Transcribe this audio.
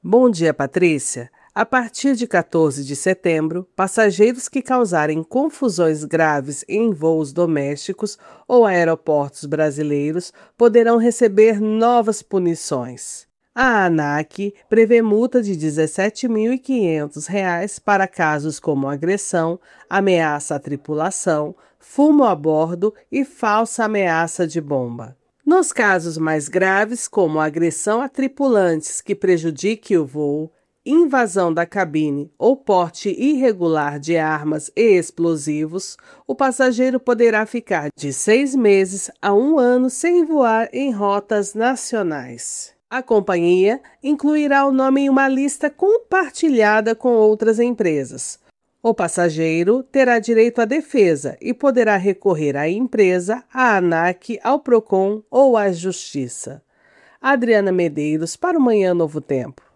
Bom dia, Patrícia. A partir de 14 de setembro, passageiros que causarem confusões graves em voos domésticos ou aeroportos brasileiros poderão receber novas punições. A ANAC prevê multa de R$ 17.500 para casos como agressão, ameaça à tripulação, fumo a bordo e falsa ameaça de bomba. Nos casos mais graves, como agressão a tripulantes que prejudique o voo, invasão da cabine ou porte irregular de armas e explosivos, o passageiro poderá ficar de 6 meses a 1 ano sem voar em rotas nacionais. A companhia incluirá o nome em uma lista compartilhada com outras empresas. O passageiro terá direito à defesa e poderá recorrer à empresa, à ANAC, ao PROCON ou à Justiça. Adriana Medeiros para o Manhã Novo Tempo.